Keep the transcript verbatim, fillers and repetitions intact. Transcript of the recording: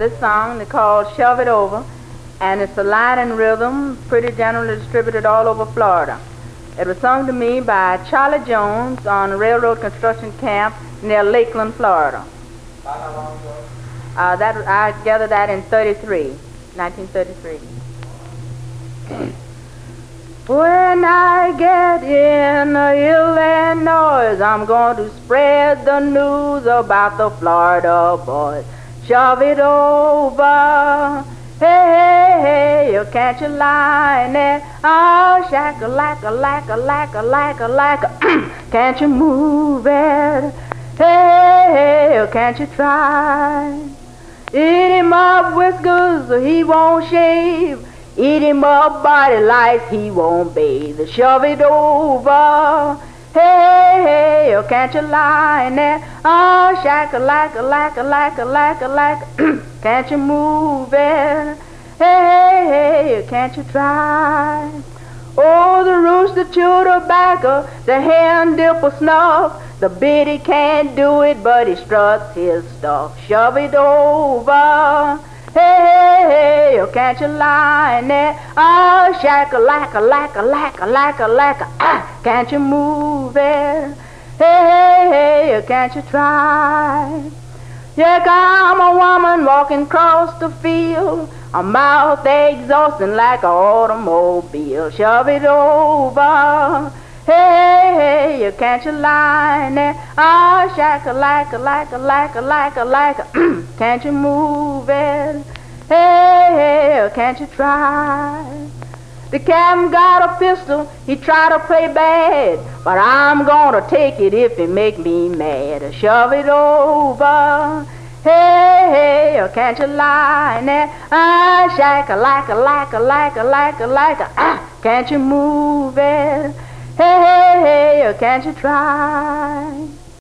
This song is called Shove It Over, and it's a Latin rhythm, pretty generally distributed all over Florida. It was sung to me by Charlie Jones on a railroad construction camp near Lakeland, Florida. How long ago? Uh, that I gathered that in thirty-three, nineteen thirty-three. When I get in Illinois, I'm going to spread the news about the Florida boys. Shove it over, hey, hey, hey, can't you line it? Oh, shack-a-lack-a-lack-a-lack-a-lack-a-lack, can't you move it? Hey, hey, can't you try? Eat him up whiskers, he won't shave. Eat him up body lice, he won't bathe. Shove it over, hey, hey, oh, can't you line it? Oh, shack-a-lack-a-lack-a-lack-a-lack-a-lack, can't you move it? Hey, hey, can't you try? Oh, the rooster chew tobacco, the hen dip a snuff, the biddy can't do it, but he struts his stuff. Shove it over, hey, hey, oh, can't you line it? Oh, shack-a-lack-a-lack-a-lack-a-lack-a-lack, ah, can't you move it? Hey, hey, oh, can't you try? Yeah, I'm a woman walking across the field, a mouth exhausting like an automobile. Shove it over, hey, hey, you can't you line it? Oh, shack-a-lack-a-lack-a-lack-a-lack-a-lack, can't you move it? Hey, hey, can't you try? The captain got a pistol, he tried to play bad, but I'm gonna take it if he make me mad. Shove it over, hey, hey, can't you line it? Ah, shack-a-lack-a-lack-a-lack-a-lack-a-lack, ah, can't you move it? Hey, hey, hey, can't you try?